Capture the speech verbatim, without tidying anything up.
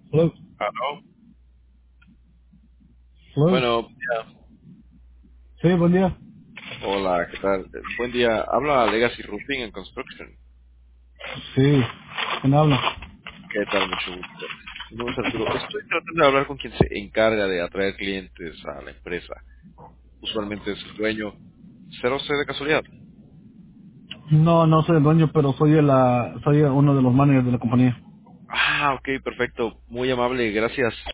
Hello. Aló. Hello. Bueno, ya. Sí, buen día. Hola, ¿qué tal? Eh, Buen día. Habla Legacy Roofing and Construction. Sí, ¿quién habla? ¿Qué tal? Mucho gusto. Mi nombre es Arturo. Estoy tratando de hablar con quien se encarga de atraer clientes a la empresa. Usualmente es el dueño. ¿Cero C de casualidad? No, no soy el dueño, pero soy el, ah, soy uno de los managers de la compañía. Ah, ok, perfecto. Muy amable, gracias.